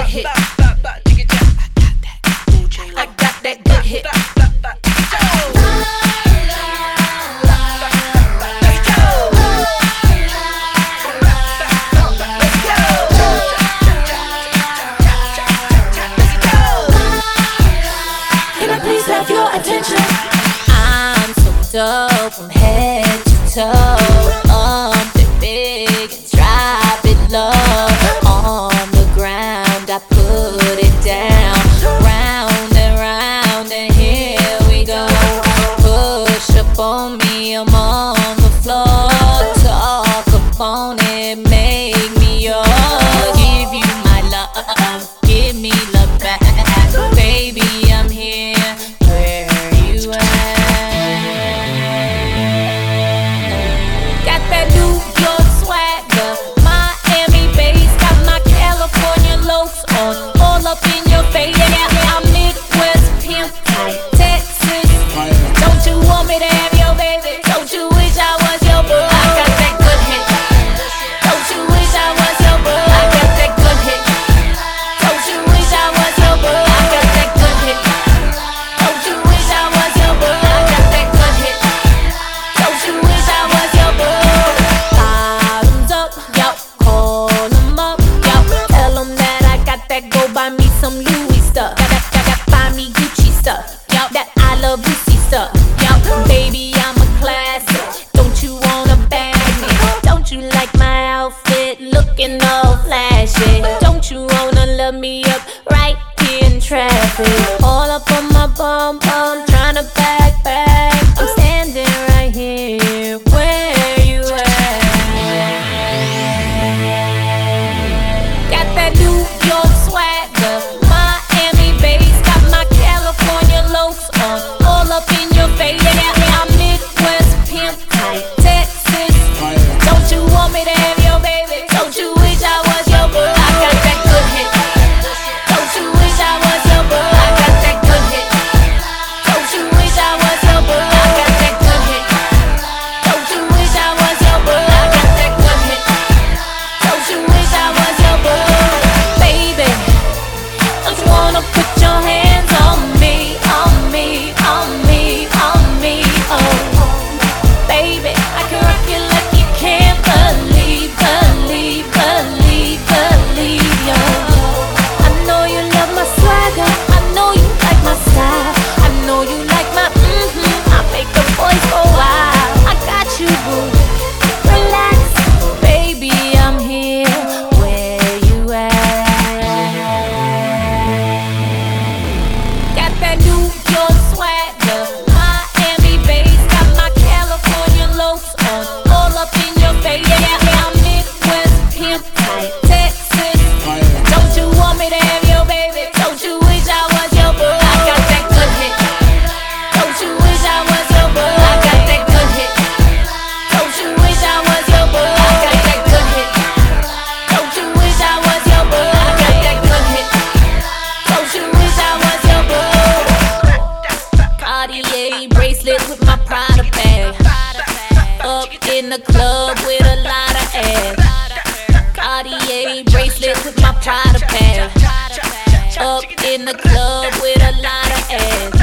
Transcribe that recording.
hit. I got that good hit. I'm so dope from head to toe. It big and drop it low. On the ground I put it down. Round and here we go. Push up on me, I'm on the floor. Talk up on it, make me yours. Give you my love, give me love back. Baby, I'm here. Go buy me some Louis stuff. Got buy me Gucci stuff. That I love Lucy stuff. Baby, I'm a classic. Don't you wanna bag me? Don't you like my outfit looking all flashy? Don't you wanna love me up right here in traffic? All up on my bum, tryna back. I'm standing right here. Where you at? Got that New York swagger, Miami bass, got my California loafs on, all up in your face. I'm Midwest pimp type, Texas. Don't you want me to have your baby? Don't you wish I was your boo? I got that good hit. Don't you wish I was your boo? I got that good hit. Don't you wish I was your boo? I got that good hit. Don't you wish I was your boo? I got that good hit. Don't you wish I was your boo? Baby, don't you wanna put your hands on me, on me, on me, on me, oh. Baby, I can rock you like you can't believe, yo. I know you love my swagger, I know you like my style, I know you like my I make the boys go wild. I got you, boo, relax, baby, I'm here. Where you at? Got that New York swagger, Miami bass, got my California loafs on, all up in your face. I'm Midwest pimp type, Texas. Don't you want me to have your baby? Don't you wish I was your boo? I got that good hit. Don't you wish I was your boo? I got that good hit. Don't you wish I was your boo? I got that good hit. Don't you wish I was your boo? I got that good hit. Don't you wish I was your boo? Cartier bracelet with my Prada bag. Up in the club with a lot of ass. Cartier bracelet with my Prada bag. Up in the club with a lot of ass.